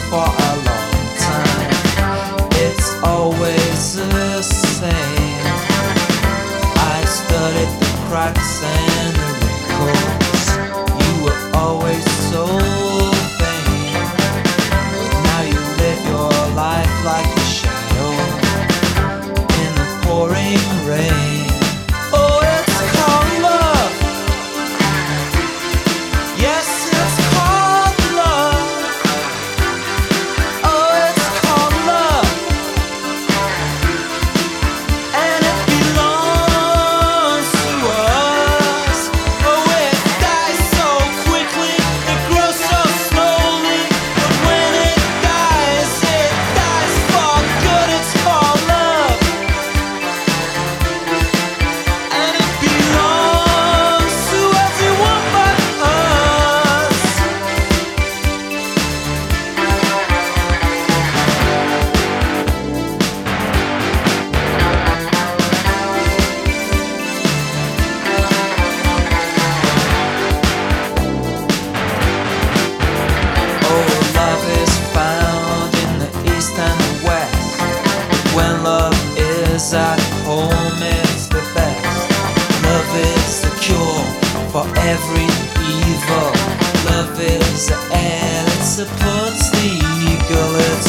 for a long time. It's always the same. I studied the cracks and the wrinkles. You were always so vain, but now you live your life like a shadow in the pouring rain. Oh, it's called love. Yes, it's called love. Oh, it's called love. And it belongs to us. Oh, it dies so quickly, it grows so slowly. But when it dies for good. It's called love. And it belongs to everyone but us. Oh, love is found in the east and the west. When love is at home, it's the best. Love is the cure for every evil. Love is the air that supports the eagle. It's